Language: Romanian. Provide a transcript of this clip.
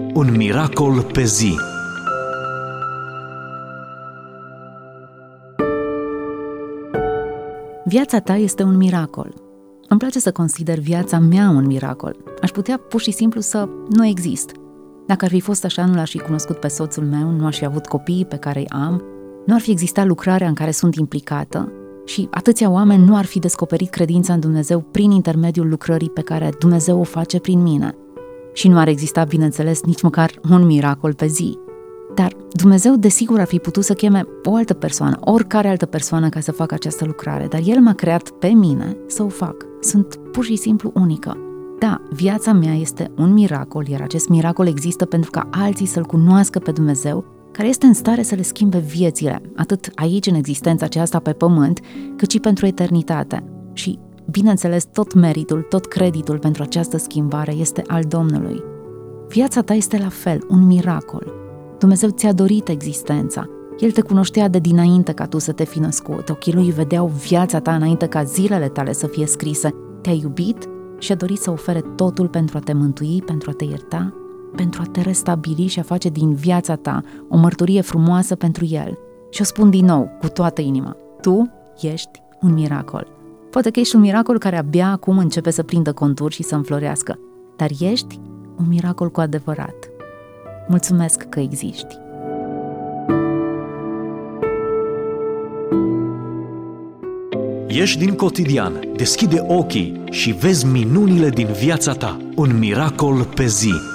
Un miracol pe zi. Viața ta este un miracol. Îmi place să consider viața mea un miracol. Aș putea pur și simplu să nu exist. Dacă ar fi fost așa, nu l-aș fi cunoscut pe soțul meu, nu aș fi avut copiii pe care îi am, nu ar fi existat lucrarea în care sunt implicată și atâția oameni nu ar fi descoperit credința în Dumnezeu prin intermediul lucrării pe care Dumnezeu o face prin mine. Și nu ar exista, bineînțeles, nici măcar un miracol pe zi. Dar Dumnezeu, desigur, ar fi putut să cheme o altă persoană, oricare altă persoană, ca să facă această lucrare, dar El m-a creat pe mine să o fac. Sunt pur și simplu unică. Da, viața mea este un miracol, iar acest miracol există pentru ca alții să-L cunoască pe Dumnezeu, care este în stare să le schimbe viețile, atât aici în existența aceasta pe pământ, cât și pentru eternitate. Și, bineînțeles, tot meritul, tot creditul pentru această schimbare este al Domnului. Viața ta este la fel, un miracol. Dumnezeu ți-a dorit existența. El te cunoștea de dinainte ca tu să te fi născut. Ochii Lui vedeau viața ta înainte ca zilele tale să fie scrise. Te-a iubit și a dorit să ofere totul pentru a te mântui, pentru a te ierta, pentru a te restabili și a face din viața ta o mărturie frumoasă pentru El. Și o spun din nou, cu toată inima, tu ești un miracol. Poate că ești un miracol care abia acum începe să prindă conturi și să înflorească, dar ești un miracol cu adevărat. Mulțumesc că existi! Ieși din cotidian, deschide ochii și vezi minunile din viața ta. Un miracol pe zi.